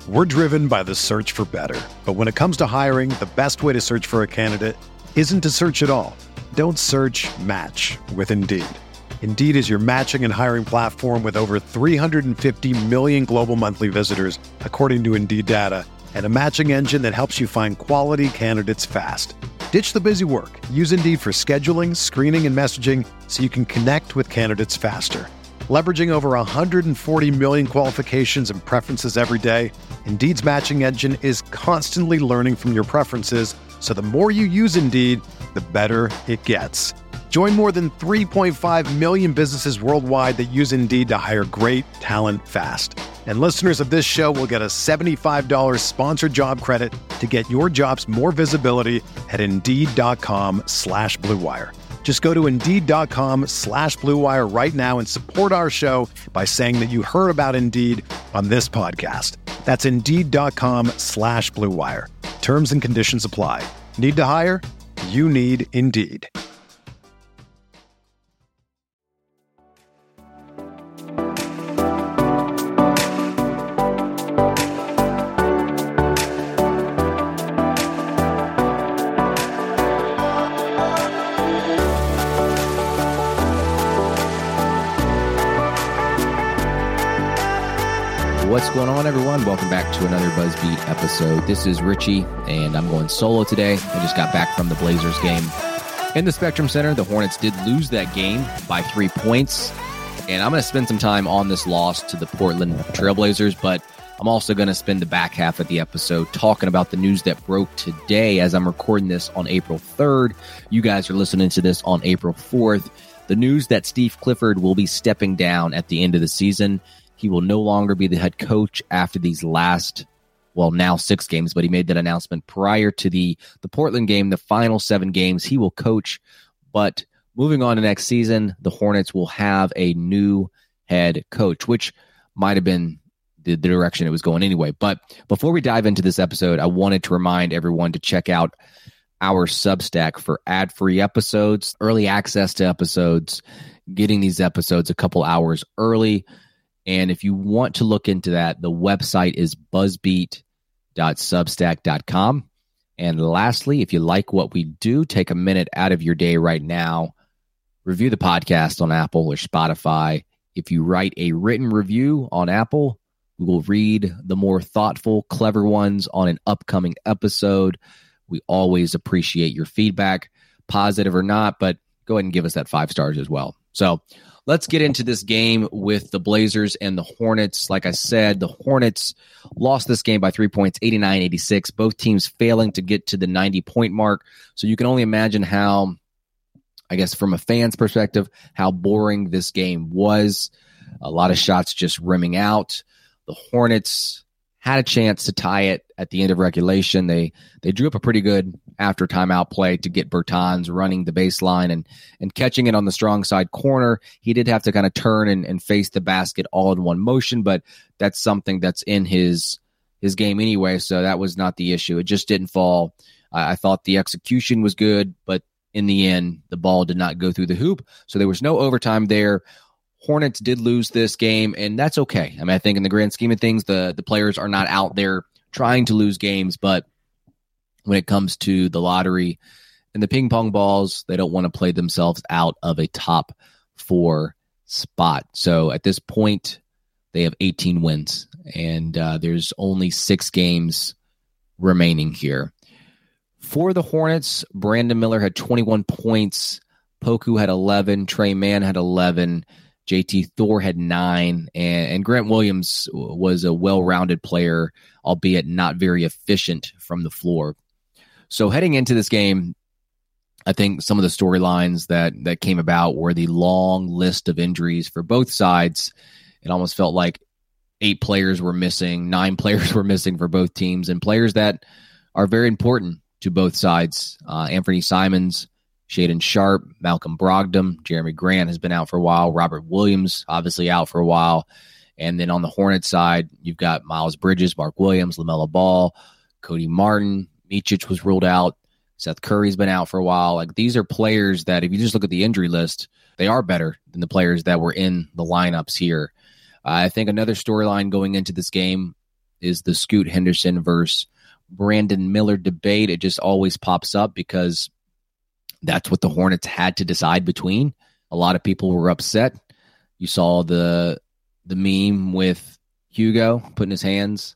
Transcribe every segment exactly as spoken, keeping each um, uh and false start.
We're driven by the search for better. But when it comes to hiring, the best way to search for a candidate isn't to search at all. Don't search, match with Indeed. Indeed is your matching and hiring platform with over three hundred fifty million global monthly visitors, according to Indeed data, and a matching engine that helps you find quality candidates fast. Ditch the busy work. Use Indeed for scheduling, screening, and messaging so you can connect with candidates faster. Leveraging over one hundred forty million qualifications and preferences every day, Indeed's matching engine is constantly learning from your preferences, so the more you use Indeed, the better it gets. Join more than three point five million businesses worldwide that use Indeed to hire great talent fast. And listeners of this show will get a seventy-five dollars sponsored job credit to get your jobs more visibility at Indeed.com slash Blue Wire. Just go to Indeed.com slash Blue Wire right now and support our show by saying that you heard about Indeed on this podcast. That's Indeed.com slash Blue Wire. Terms and conditions apply. Need to hire? You need Indeed. What's going on, everyone? Welcome back to another BuzzBeat episode. This is Richie, and I'm going solo today. I just got back from the Blazers game in the Spectrum Center. The Hornets did lose that game by three points, and I'm going to spend some time on this loss to the Portland Trailblazers, but I'm also going to spend the back half of the episode talking about the news that broke today as I'm recording this on April third. You guys are listening to this on April fourth. The news that Steve Clifford will be stepping down at the end of the season. He will no longer be the head coach after these last, well, now six games, but he made that announcement prior to the, the Portland game, the final seven games he will coach. But moving on to next season, the Hornets will have a new head coach, which might have been the, the direction it was going anyway. But before we dive into this episode, I wanted to remind everyone to check out our Substack for ad-free episodes, early access to episodes, getting these episodes a couple hours early. And if you want to look into that, the website is buzzbeat dot substack dot com. And lastly, if you like what we do, take a minute out of your day right now, review the podcast on Apple or Spotify. If you write a written review on Apple, we will read the more thoughtful, clever ones on an upcoming episode. We always appreciate your feedback, positive or not, but go ahead and give us that five stars as well. So let's get into this game with the Blazers and the Hornets. Like I said, the Hornets lost this game by three points, eighty-nine eighty-six. Both teams failing to get to the ninety-point mark. So you can only imagine how, I guess from a fan's perspective, how boring this game was. A lot of shots just rimming out. The Hornets had a chance to tie it at the end of regulation. They they drew up a pretty good after timeout play to get Bertans running the baseline and and catching it on the strong side corner. He did have to kind of turn and, and face the basket all in one motion, but that's something that's in his his game anyway, so that was not the issue. It just didn't fall. I, I thought the execution was good, but in the end, the ball did not go through the hoop, so there was no overtime there. Hornets did lose this game, and that's okay. I mean, I think in the grand scheme of things, the, the players are not out there trying to lose games, but when it comes to the lottery and the ping pong balls, they don't want to play themselves out of a top four spot. So at this point, they have eighteen wins, and uh, there's only six games remaining here. For the Hornets, Brandon Miller had twenty-one points, Poku had eleven, Trey Mann had eleven, J T Thor had nine, and, and Grant Williams was a well-rounded player, albeit not very efficient from the floor. So heading into this game, I think some of the storylines that, that came about were the long list of injuries for both sides. It almost felt like eight players were missing, nine players were missing for both teams, and players that are very important to both sides. Uh, Anthony Simons, Shaedon Sharpe, Malcolm Brogdon, Jeremy Grant has been out for a while. Robert Williams, obviously out for a while. And then on the Hornets side, you've got Miles Bridges, Mark Williams, LaMelo Ball, Cody Martin, Micic was ruled out. Seth Curry's been out for a while. Like, these are players that, if you just look at the injury list, they are better than the players that were in the lineups here. Uh, I think another storyline going into this game is the Scoot Henderson versus Brandon Miller debate. It just always pops up because that's what the Hornets had to decide between. A lot of people were upset. You saw the the meme with Hugo putting his hands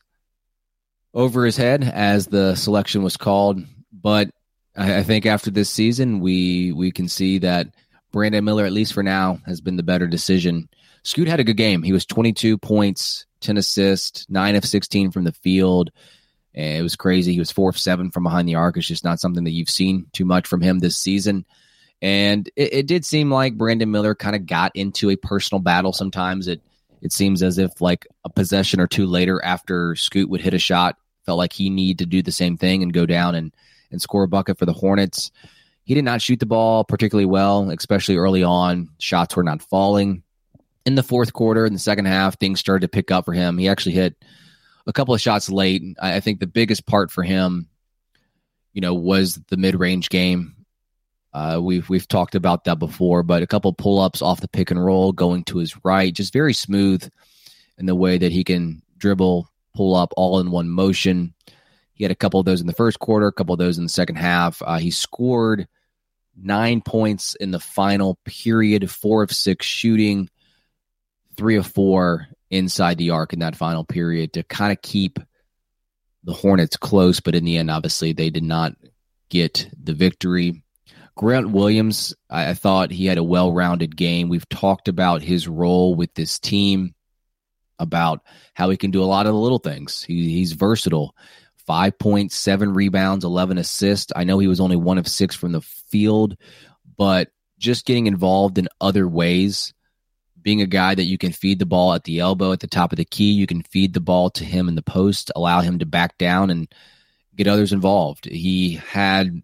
over his head as the selection was called. But I, I think after this season, we we can see that Brandon Miller, at least for now, has been the better decision. Scoot had a good game. He was twenty-two points, ten assists, nine of sixteen from the field. And it was crazy. He was four of seven from behind the arc. It's just not something that you've seen too much from him this season. And it, it did seem like Brandon Miller kind of got into a personal battle sometimes. It it seems as if like a possession or two later after Scoot would hit a shot, felt like he needed to do the same thing and go down and, and score a bucket for the Hornets. He did not shoot the ball particularly well, especially early on. Shots were not falling. In the fourth quarter, in the second half, things started to pick up for him. He actually hit a couple of shots late. I think the biggest part for him, you know, was the mid-range game. Uh, we've we've talked about that before, but a couple of pull-ups off the pick and roll, going to his right, just very smooth in the way that he can dribble, pull up all in one motion. He had a couple of those in the first quarter, a couple of those in the second half. Uh, he scored nine points in the final period, four of six shooting, three of four inside the arc in that final period to kind of keep the Hornets close. But in the end, obviously, they did not get the victory. Grant Williams, I, I thought he had a well-rounded game. We've talked about his role with this team, about how he can do a lot of the little things. He, he's versatile. five point seven rebounds, eleven assists. I know he was only one of six from the field, but just getting involved in other ways, being a guy that you can feed the ball at the elbow, at the top of the key, you can feed the ball to him in the post, allow him to back down and get others involved. He had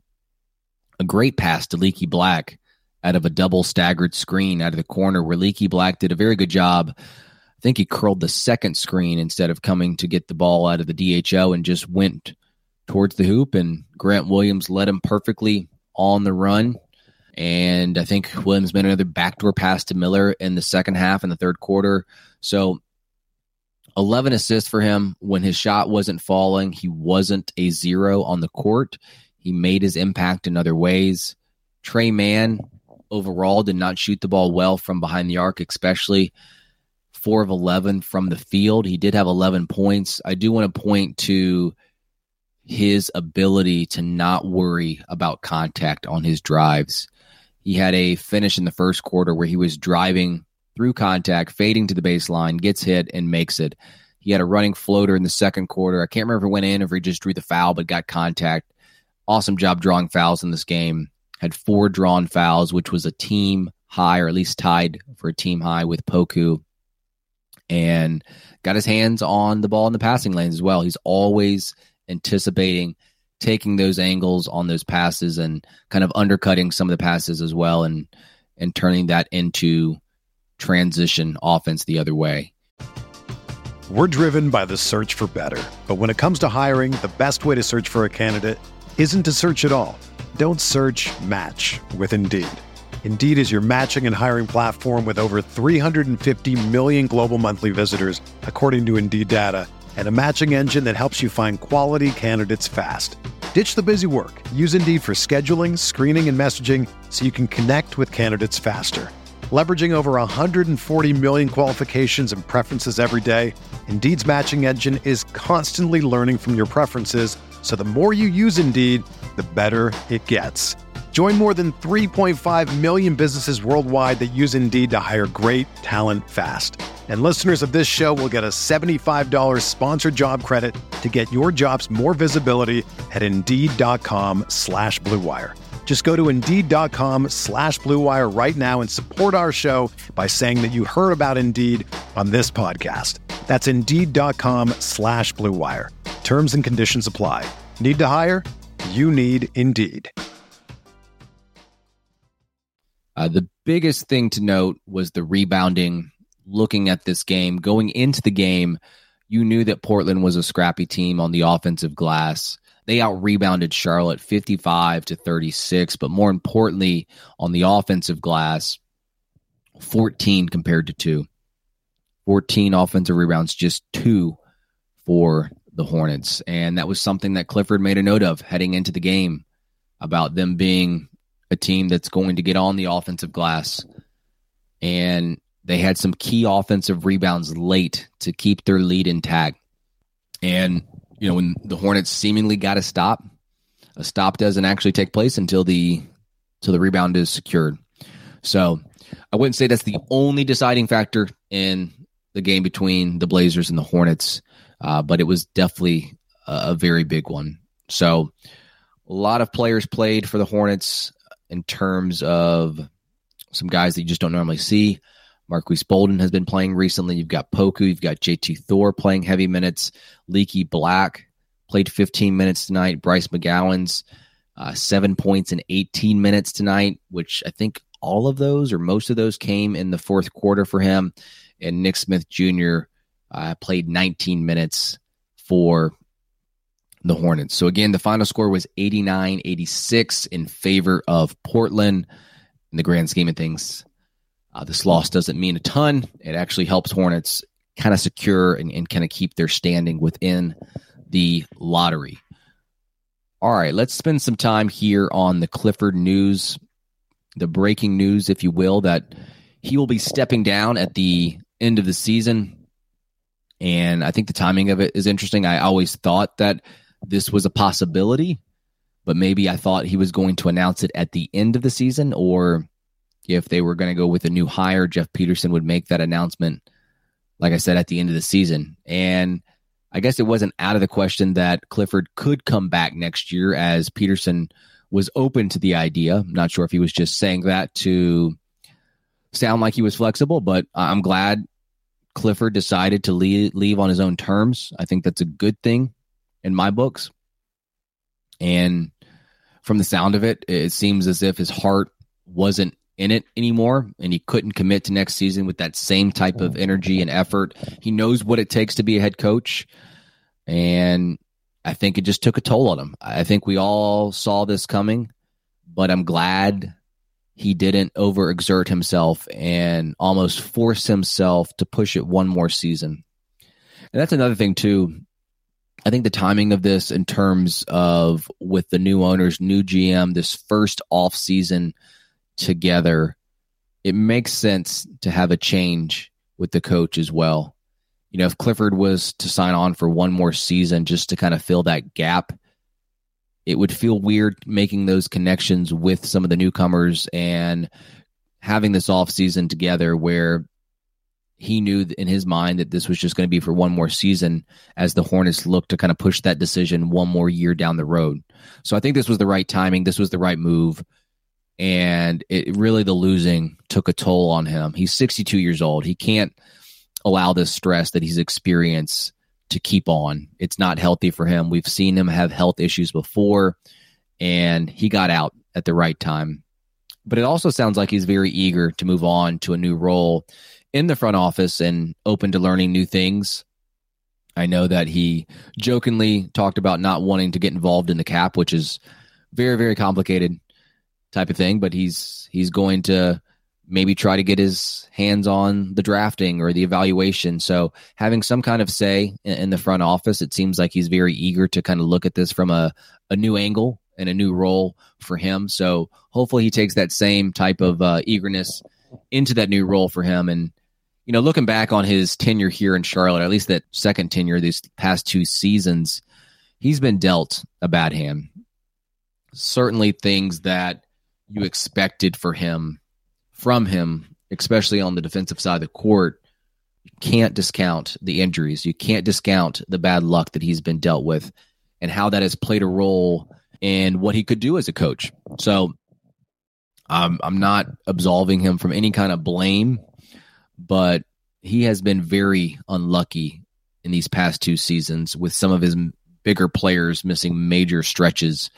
a great pass to Leaky Black out of a double staggered screen out of the corner where Leaky Black did a very good job. I think he curled the second screen instead of coming to get the ball out of the D H O and just went towards the hoop, and Grant Williams led him perfectly on the run. And I think Williams made another backdoor pass to Miller in the second half in the third quarter. So eleven assists for him. When his shot wasn't falling, he wasn't a zero on the court. He made his impact in other ways. Tre Mann overall did not shoot the ball well from behind the arc, especially four of eleven from the field. He did have eleven points. I do want to point to his ability to not worry about contact on his drives. He had a finish in the first quarter where he was driving through contact, fading to the baseline, gets hit, and makes it. He had a running floater in the second quarter. I can't remember if it went in or if he just drew the foul, but got contact. Awesome job drawing fouls in this game. Had four drawn fouls, which was a team high, or at least tied for a team high with Poku. And got his hands on the ball in the passing lanes as well. He's always anticipating, taking those angles on those passes and kind of undercutting some of the passes as well, and and turning that into transition offense the other way. We're driven by the search for better. But when it comes to hiring, the best way to search for a candidate isn't to search at all. Don't search, match with Indeed. Indeed is your matching and hiring platform with over three hundred fifty million global monthly visitors, according to Indeed data, and a matching engine that helps you find quality candidates fast. Ditch the busy work. Use Indeed for scheduling, screening, and messaging so you can connect with candidates faster. Leveraging over one hundred forty million qualifications and preferences every day, Indeed's matching engine is constantly learning from your preferences, so the more you use Indeed, the better it gets. Join more than three point five million businesses worldwide that use Indeed to hire great talent fast. And listeners of this show will get a seventy-five dollars sponsored job credit to get your jobs more visibility at Indeed.com slash Blue Wire. Just go to Indeed.com slash Blue Wire right now and support our show by saying that you heard about Indeed on this podcast. That's Indeed.com slash Blue Wire. Terms and conditions apply. Need to hire? You need Indeed. Uh, the biggest thing to note was the rebounding. Looking at this game, going into the game, you knew that Portland was a scrappy team on the offensive glass. They out-rebounded Charlotte fifty-five to thirty-six, but more importantly, on the offensive glass, fourteen compared to two. fourteen offensive rebounds, just two for the Hornets. And that was something that Clifford made a note of heading into the game, about them being a team that's going to get on the offensive glass. And they had some key offensive rebounds late to keep their lead intact. And, you know, when the Hornets seemingly got a stop, a stop doesn't actually take place until the, until the rebound is secured. So I wouldn't say that's the only deciding factor in the game between the Blazers and the Hornets, uh, but it was definitely a, a very big one. So a lot of players played for the Hornets in terms of some guys that you just don't normally see. Marquise Bolden has been playing recently. You've got Poku. You've got J T Thor playing heavy minutes. Leaky Black played fifteen minutes tonight. Bryce McGowan's uh, seven points in eighteen minutes tonight, which I think all of those or most of those came in the fourth quarter for him. And Nick Smith Junior uh, played nineteen minutes for the Hornets. So again, the final score was eighty-nine eighty-six in favor of Portland. In the grand scheme of things, uh, this loss doesn't mean a ton. It actually helps Hornets kind of secure and, and kind of keep their standing within the lottery. All right, let's spend some time here on the Clifford news, the breaking news, if you will, that he will be stepping down at the end of the season. And I think the timing of it is interesting. I always thought that this was a possibility, but maybe I thought he was going to announce it at the end of the season, or if they were going to go with a new hire, Jeff Peterson would make that announcement, like I said, at the end of the season. And I guess it wasn't out of the question that Clifford could come back next year, as Peterson was open to the idea. I'm not sure if he was just saying that to sound like he was flexible, but I'm glad Clifford decided to leave, leave on his own terms. I think that's a good thing in my books. And from the sound of it, it seems as if his heart wasn't in it anymore, and he couldn't commit to next season with that same type of energy and effort. He knows what it takes to be a head coach, and I think it just took a toll on him. I think we all saw this coming, but I'm glad he didn't overexert himself and almost force himself to push it one more season. And that's another thing, too. I think the timing of this in terms of with the new owners, new G M, this first off season together, it makes sense to have a change with the coach as well. You know, if Clifford was to sign on for one more season just to kind of fill that gap, it would feel weird making those connections with some of the newcomers and having this off season together where he knew in his mind that this was just going to be for one more season as the Hornets look to kind of push that decision one more year down the road. So I think this was the right timing. This was the right move. And it really, the losing took a toll on him. He's sixty-two years old. He can't allow this stress that he's experienced to keep on. It's not healthy for him. We've seen him have health issues before, and he got out at the right time. But it also sounds like he's very eager to move on to a new role in the front office and open to learning new things. I know that he jokingly talked about not wanting to get involved in the cap, which is very, very complicated type of thing, but he's he's going to maybe try to get his hands on the drafting or the evaluation. So having some kind of say in, in the front office, it seems like he's very eager to kind of look at this from a, a new angle and a new role for him. So hopefully he takes that same type of uh, eagerness into that new role for him. And, you know, looking back on his tenure here in Charlotte, or at least that second tenure, these past two seasons, he's been dealt a bad hand. Certainly things that you expected for him, from him, especially on the defensive side of the court. You can't discount the injuries. You can't discount the bad luck that he's been dealt with and how that has played a role in what he could do as a coach. So um, I'm not absolving him from any kind of blame, but he has been very unlucky in these past two seasons with some of his bigger players missing major stretches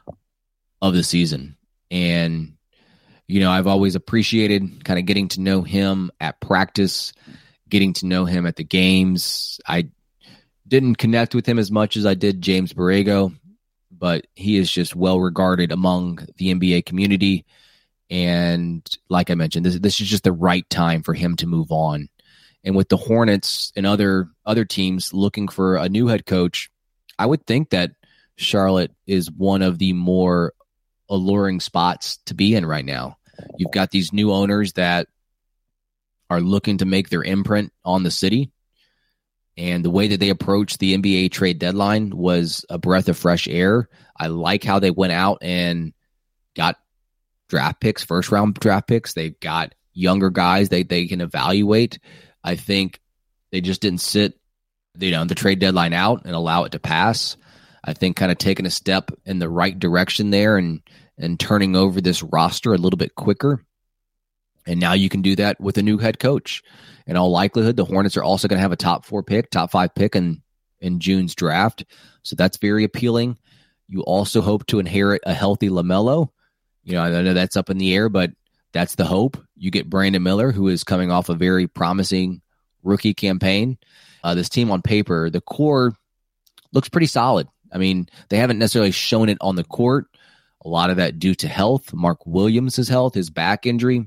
of the season. And, you know, I've always appreciated kind of getting to know him at practice, getting to know him at the games. I didn't connect with him as much as I did James Borrego, but he is just well regarded among the N B A community. And like I mentioned, this, this is just the right time for him to move on. And with the Hornets and other other teams looking for a new head coach, I would think that Charlotte is one of the more alluring spots to be in right now. You've got these new owners that are looking to make their imprint on the city. And the way that they approached the N B A trade deadline was a breath of fresh air. I like how they went out and got draft picks, first round draft picks. They got younger guys they, they can evaluate. I think they just didn't sit, you know, the trade deadline out and allow it to pass. I think kind of taking a step in the right direction there and and turning over this roster a little bit quicker. And now you can do that with a new head coach. In all likelihood, the Hornets are also going to have a top four pick, top five pick in, in June's draft. So that's very appealing. You also hope to inherit a healthy LaMelo. You know, I know that's up in the air, but that's the hope. You get Brandon Miller, who is coming off a very promising rookie campaign. Uh, this team on paper, the core looks pretty solid. I mean, they haven't necessarily shown it on the court. A lot of that due to health. Mark Williams' health, his back injury.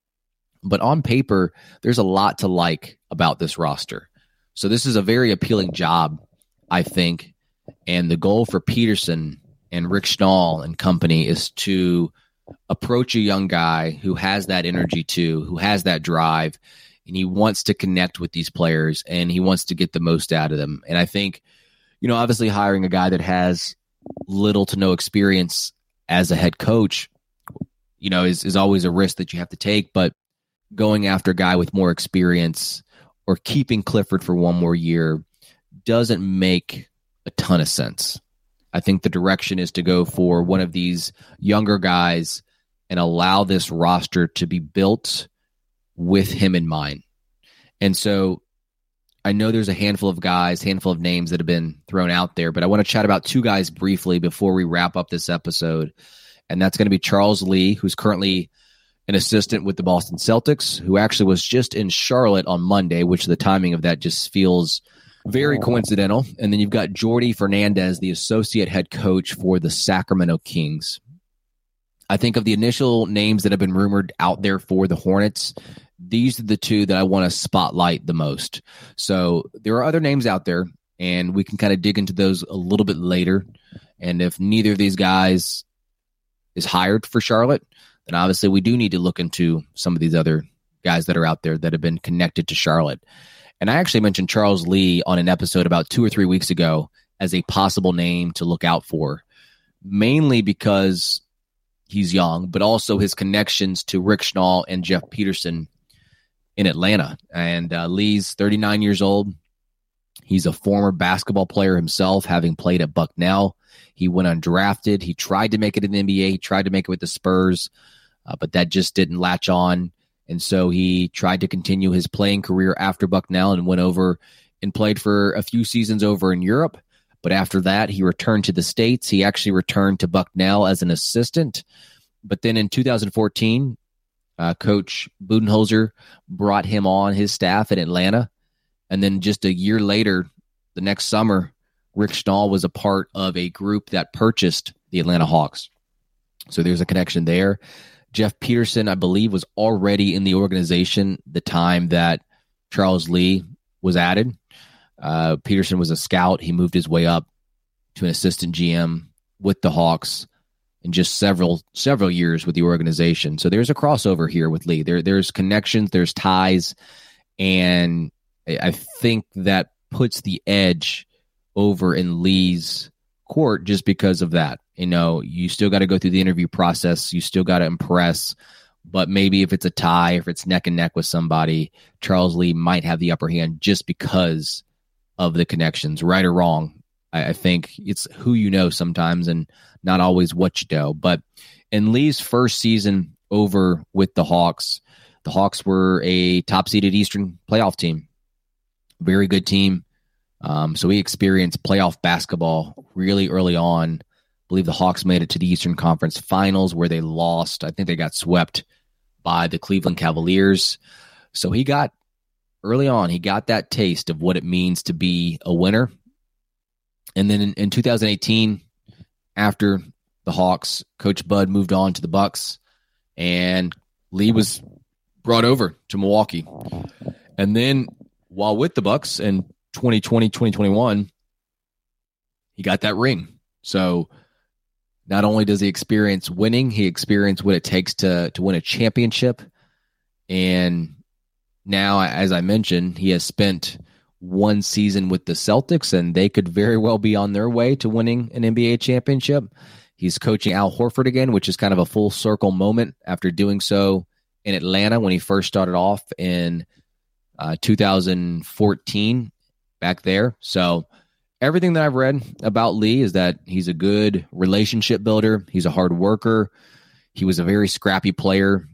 But on paper, there's a lot to like about this roster. So this is a very appealing job, I think. And the goal for Peterson and Rick Schnall and company is to approach a young guy who has that energy too, who has that drive, and he wants to connect with these players and he wants to get the most out of them. And I think, you know, obviously hiring a guy that has little to no experience as a head coach, you know, is, is always a risk that you have to take. But going after a guy with more experience or keeping Clifford for one more year doesn't make a ton of sense. I think the direction is to go for one of these younger guys and allow this roster to be built with him in mind. And so I know there's a handful of guys, handful of names that have been thrown out there, but I want to chat about two guys briefly before we wrap up this episode. And that's going to be Charles Lee, who's currently an assistant with the Boston Celtics, who actually was just in Charlotte on Monday, which the timing of that just feels very coincidental. And then you've got Jordi Fernandez, the associate head coach for the Sacramento Kings. I think of the initial names that have been rumored out there for the Hornets, these are the two that I want to spotlight the most. So there are other names out there, and we can kind of dig into those a little bit later. And if neither of these guys is hired for Charlotte, then obviously we do need to look into some of these other guys that are out there that have been connected to Charlotte. And I actually mentioned Charles Lee on an episode about two or three weeks ago as a possible name to look out for, mainly because he's young, but also his connections to Rick Schnall and Jeff Peterson in Atlanta. And uh, Lee's thirty-nine years old. He's a former basketball player himself, having played at Bucknell. He went undrafted. He tried to make it in the N B A. He tried to make it with the Spurs, uh, but that just didn't latch on. And so he tried to continue his playing career after Bucknell and went over and played for a few seasons over in Europe. But after that, he returned to the States. He actually returned to Bucknell as an assistant. But then in two thousand fourteen, uh, Coach Budenholzer brought him on his staff in Atlanta. And then just a year later, the next summer, Rick Schnall was a part of a group that purchased the Atlanta Hawks. So there's a connection there. Jeff Peterson, I believe, was already in the organization the time that Charles Lee was added. Uh, Peterson was a scout. He moved his way up to an assistant G M with the Hawks in just several several years with the organization. So there's a crossover here with Lee. There, there's connections, there's ties, and I think that puts the edge over in Lee's court just because of that. You know, you still got to go through the interview process. You still got to impress. But maybe if it's a tie, if it's neck and neck with somebody, Charles Lee might have the upper hand just because of the connections, right or wrong. I, I think it's who you know sometimes and not always what you know. But in Lee's first season over with the Hawks, the Hawks were a top-seeded Eastern playoff team. Very good team. Um, so we experienced playoff basketball really early on. I believe the Hawks made it to the Eastern Conference Finals where they lost. I think they got swept by the Cleveland Cavaliers. So he got, early on, he got that taste of what it means to be a winner. And then in, in two thousand eighteen, after the Hawks, Coach Bud moved on to the Bucks, and Lee was brought over to Milwaukee. And then while with the Bucks in twenty twenty, twenty twenty-one, he got that ring. So not only does he experience winning, he experienced what it takes to to win a championship. And now, as I mentioned, he has spent one season with the Celtics, and they could very well be on their way to winning an N B A championship. He's coaching Al Horford again, which is kind of a full circle moment after doing so in Atlanta when he first started off in uh, two thousand fourteen back there. So everything that I've read about Lee is that he's a good relationship builder. He's a hard worker. He was a very scrappy player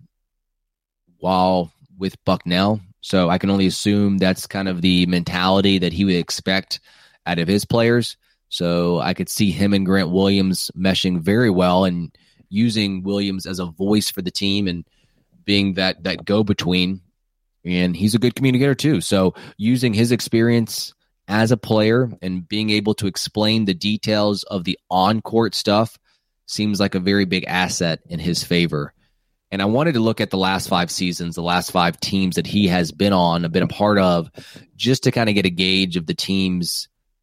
while with Bucknell. So I can only assume that's kind of the mentality that he would expect out of his players. So I could see him and Grant Williams meshing very well and using Williams as a voice for the team and being that that go-between. And he's a good communicator too. So using his experience as a player and being able to explain the details of the on-court stuff seems like a very big asset in his favor. And I wanted to look at the last five seasons, the last five teams that he has been on, been a part of, just to kind of get a gauge of the teams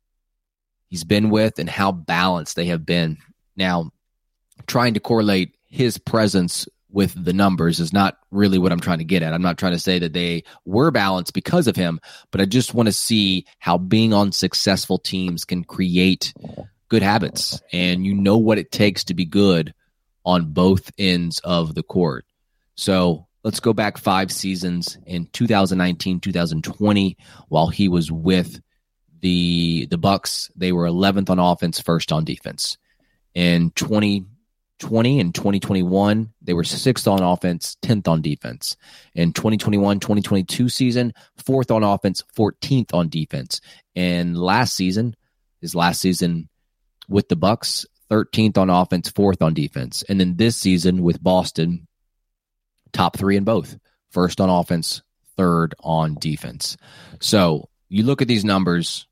he's been with and how balanced they have been. Now, trying to correlate his presence with the numbers is not really what I'm trying to get at. I'm not trying to say that they were balanced because of him, but I just want to see how being on successful teams can create good habits. And you know what it takes to be good on both ends of the court. So let's go back five seasons in two thousand nineteen, two thousand twenty, while he was with the the Bucks. They were eleventh on offense, first on defense. In twenty twenty and twenty twenty-one, they were sixth on offense, tenth on defense. In twenty twenty-one, twenty twenty-two season, fourth on offense, fourteenth on defense. And last season, his last season with the Bucks, thirteenth on offense, fourth on defense. And then this season with Boston, top three in both. First on offense, third on defense. So you look at these numbers,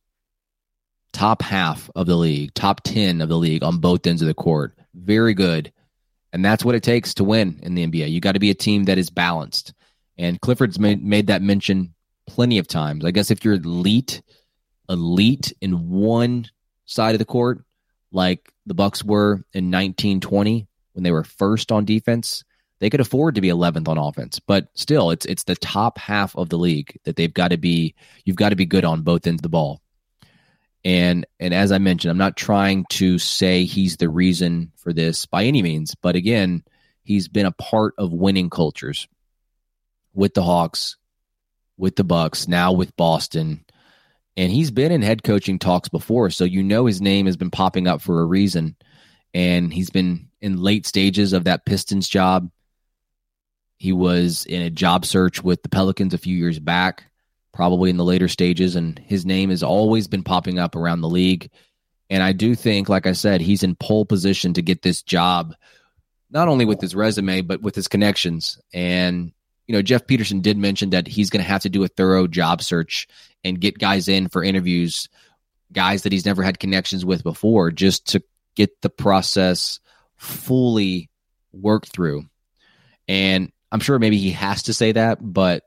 top half of the league, top ten of the league on both ends of the court. Very good. And that's what it takes to win in the N B A. You got to be a team that is balanced. And Clifford's made, made that mention plenty of times. I guess if you're elite, elite in one side of the court, like the Bucks were in nineteen twenty when they were first on defense, they could afford to be eleventh on offense. But still, it's it's the top half of the league that they've got to be. You've got to be good on both ends of the ball. And and as I mentioned, I'm not trying to say he's the reason for this by any means. But again, he's been a part of winning cultures with the Hawks, with the Bucks, now with Boston. And he's been in head coaching talks before, so you know his name has been popping up for a reason. And he's been in late stages of that Pistons job. He was in a job search with the Pelicans a few years back, probably in the later stages, and his name has always been popping up around the league. And I do think, like I said, he's in pole position to get this job, not only with his resume, but with his connections. And you know, Jeff Peterson did mention that he's going to have to do a thorough job search and get guys in for interviews, guys that he's never had connections with before, just to get the process fully worked through. And I'm sure maybe he has to say that, but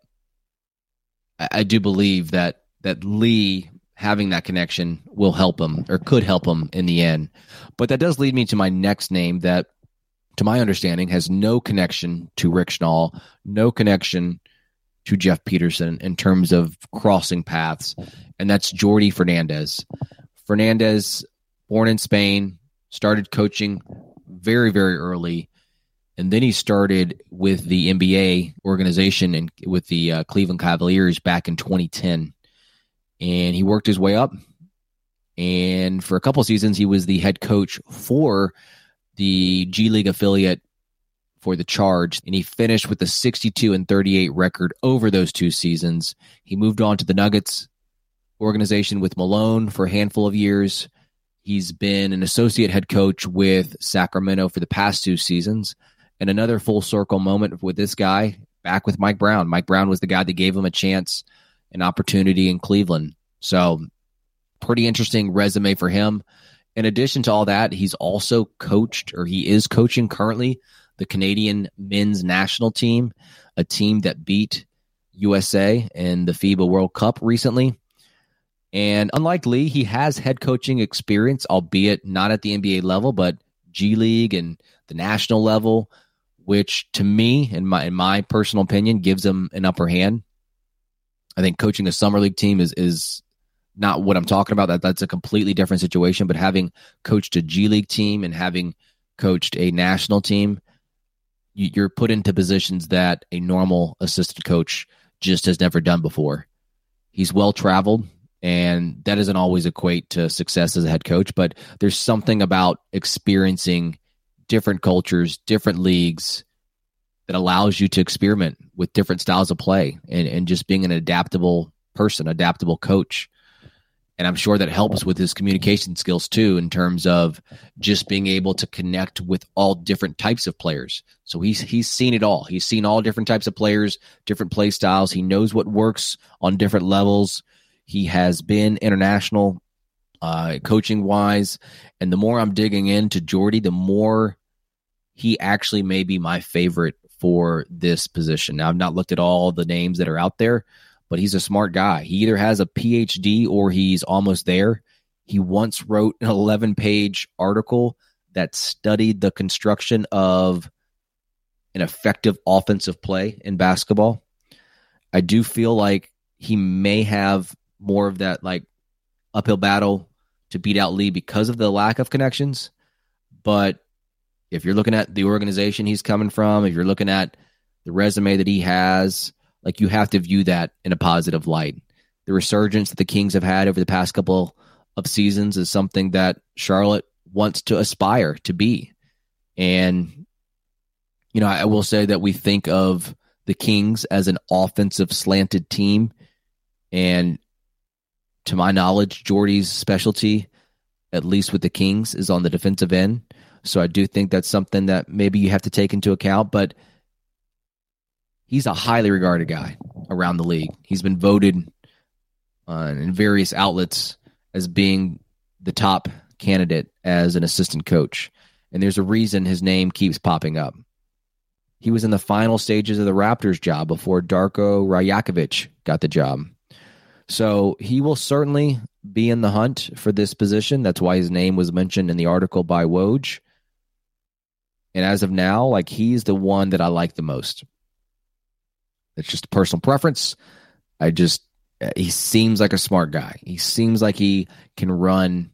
I, I do believe that that Lee having that connection will help him, or could help him in the end. But that does lead me to my next name that, to my understanding, has no connection to Rick Schnall, no connection to Jeff Peterson in terms of crossing paths, and that's Jordi Fernandez. Fernandez, born in Spain, started coaching very, very early, and then he started with the N B A organization and with the uh, Cleveland Cavaliers back in twenty ten, and he worked his way up, and for a couple of seasons, he was the head coach for the G League affiliate for the Charge, and he finished with a sixty-two and thirty-eight record over those two seasons. He moved on to the Nuggets organization with Malone for a handful of years. He's been an associate head coach with Sacramento for the past two seasons, and another full circle moment with this guy back with Mike Brown. Mike Brown was the guy that gave him a chance, an opportunity in Cleveland. So pretty interesting resume for him. In addition to all that, he's also coached, or he is coaching currently, the Canadian men's national team, a team that beat U S A in the FIBA World Cup recently. And unlike Lee, he has head coaching experience, albeit not at the N B A level, but G League and the national level, which to me, in my in my personal opinion, gives him an upper hand. I think coaching a summer league team is is not what I'm talking about. That that's a completely different situation. But having coached a G League team and having coached a national team, you, you're put into positions that a normal assistant coach just has never done before. He's well traveled. And that doesn't always equate to success as a head coach, but there's something about experiencing different cultures, different leagues that allows you to experiment with different styles of play and, and just being an adaptable person, adaptable coach. And I'm sure that helps with his communication skills too, in terms of just being able to connect with all different types of players. So he's he's seen it all. He's seen all different types of players, different play styles. He knows what works on different levels. He has been international uh, coaching-wise, and the more I'm digging into Jordy, the more he actually may be my favorite for this position. Now, I've not looked at all the names that are out there, but he's a smart guy. He either has a P H D or he's almost there. He once wrote an eleven-page article that studied the construction of an effective offensive play in basketball. I do feel like he may have more of that like uphill battle to beat out Lee because of the lack of connections. But if you're looking at the organization he's coming from, if you're looking at the resume that he has, like you have to view that in a positive light. The resurgence that the Kings have had over the past couple of seasons is something that Charlotte wants to aspire to be. And, you know, I will say that we think of the Kings as an offensive slanted team. And to my knowledge, Jordy's specialty, at least with the Kings, is on the defensive end. So I do think that's something that maybe you have to take into account. But he's a highly regarded guy around the league. He's been voted uh, in various outlets as being the top candidate as an assistant coach. And there's a reason his name keeps popping up. He was in the final stages of the Raptors job before Darko Rajakovic got the job. So he will certainly be in the hunt for this position. That's why his name was mentioned in the article by Woj. And as of now, like he's the one that I like the most. It's just a personal preference. I just, he seems like a smart guy. He seems like he can run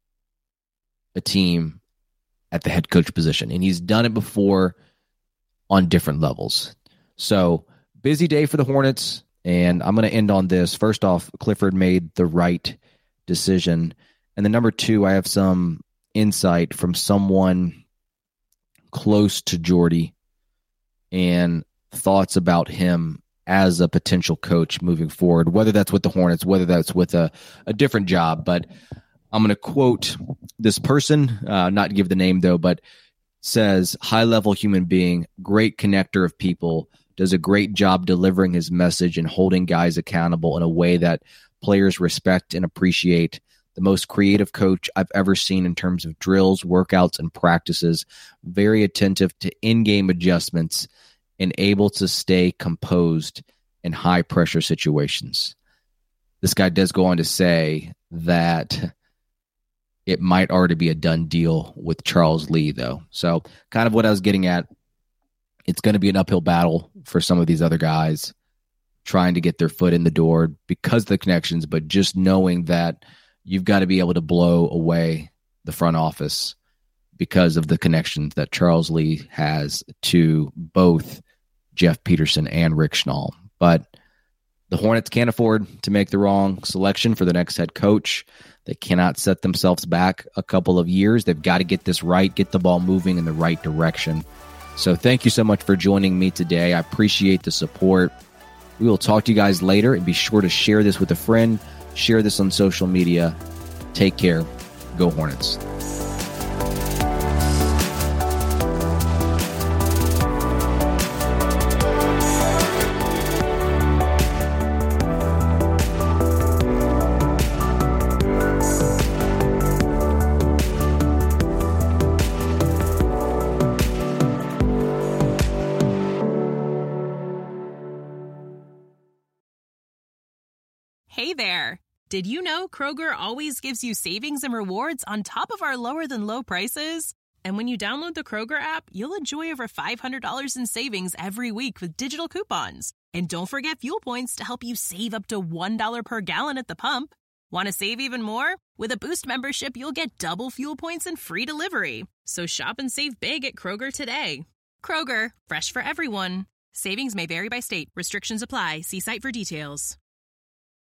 a team at the head coach position. And he's done it before on different levels. So busy day for the Hornets. And I'm going to end on this. First off, Clifford made the right decision. And then number two, I have some insight from someone close to Jordy and thoughts about him as a potential coach moving forward, whether that's with the Hornets, whether that's with a, a different job. But I'm going to quote this person, uh, not give the name though, but says, high-level human being, great connector of people, does a great job delivering his message and holding guys accountable in a way that players respect and appreciate. The most creative coach I've ever seen in terms of drills, workouts, and practices. Very attentive to in-game adjustments and able to stay composed in high-pressure situations. This guy does go on to say that it might already be a done deal with Charles Lee, though. So kind of what I was getting at, it's going to be an uphill battle for some of these other guys trying to get their foot in the door because of the connections, but just knowing that you've got to be able to blow away the front office because of the connections that Charles Lee has to both Jeff Peterson and Rick Schnall. But the Hornets can't afford to make the wrong selection for the next head coach. They cannot set themselves back a couple of years. They've got to get this right, get the ball moving in the right direction. So thank you so much for joining me today. I appreciate the support. We will talk to you guys later, and be sure to share this with a friend. Share this on social media. Take care. Go Hornets. there! Did you know Kroger always gives you savings and rewards on top of our lower-than-low prices? And when you download the Kroger app, you'll enjoy over five hundred dollars in savings every week with digital coupons. And don't forget fuel points to help you save up to one dollar per gallon at the pump. Want to save even more? With a Boost membership, you'll get double fuel points and free delivery. So shop and save big at Kroger today. Kroger, fresh for everyone. Savings may vary by state. Restrictions apply. See site for details.